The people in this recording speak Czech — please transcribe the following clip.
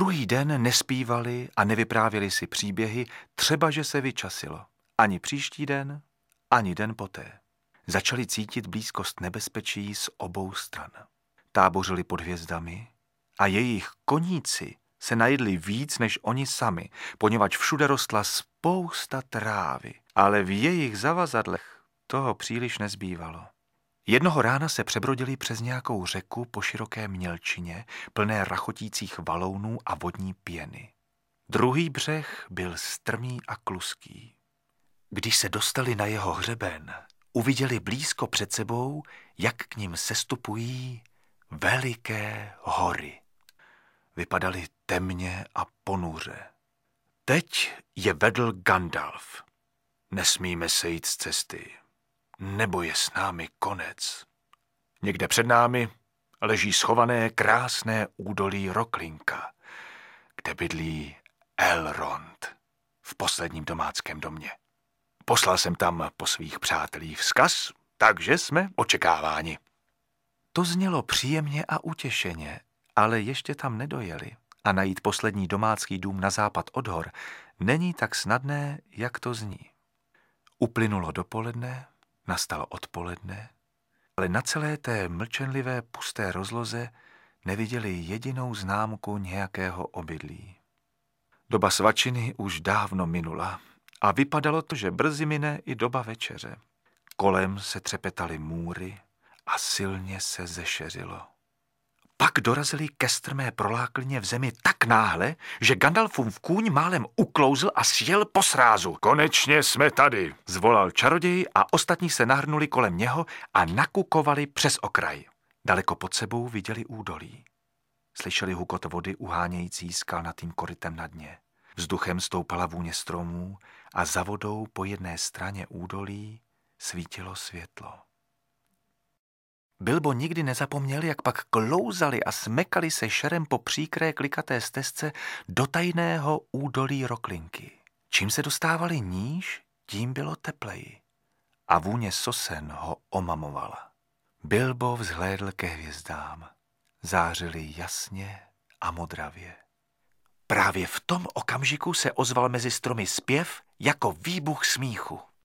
Druhý den nespívali a nevyprávěli si příběhy, třeba že se vyčasilo. Ani příští den, ani den poté. Začali cítit blízkost nebezpečí z obou stran. Tábořili pod hvězdami a jejich koníci se najedli víc než oni sami, poněvadž všude rostla spousta trávy, ale v jejich zavazadlech toho příliš nezbývalo. Jednoho rána se přebrodili přes nějakou řeku po široké mělčině, plné rachotících valounů a vodní pěny. Druhý břeh byl strmý a kluský. Když se dostali na jeho hřeben, uviděli blízko před sebou, jak k nim sestupují veliké hory. Vypadaly temně a ponuře. Teď je vedl Gandalf. Nesmíme sejít z cesty, nebo je s námi konec. Někde před námi leží schované krásné údolí Roklinka, kde bydlí Elrond v posledním domáckém domě. Poslal jsem tam po svých přátelích vzkaz, takže jsme očekáváni. To znělo příjemně a utěšeně, ale ještě tam nedojeli a najít poslední domácký dům na západ od hor není tak snadné, jak to zní. Uplynulo dopoledne, nastalo odpoledne, ale na celé té mlčenlivé pusté rozloze neviděli jedinou známku nějakého obydlí. Doba svačiny už dávno minula a vypadalo to, že brzy mine i doba večeře. Kolem se třepetaly můry a silně se zešeřilo. Pak dorazili ke strmé proláklině v zemi tak náhle, že Gandalfův kůň málem uklouzl a sjel po srázu. Konečně jsme tady, zvolal čaroděj a ostatní se nahrnuli kolem něho a nakukovali přes okraj. Daleko pod sebou viděli údolí. Slyšeli hukot vody uhánějící skalnatým korytem na dně. Vzduchem stoupala vůně stromů a za vodou po jedné straně údolí svítilo světlo. Bilbo nikdy nezapomněl, jak pak klouzali a smekali se šerem po příkré klikaté stezce do tajného údolí Roklinky. Čím se dostávali níž, tím bylo tepleji. A vůně sosen ho omamovala. Bilbo vzhlédl ke hvězdám. Zářily jasně a modravě. Právě v tom okamžiku se ozval mezi stromy zpěv jako výbuch smíchu.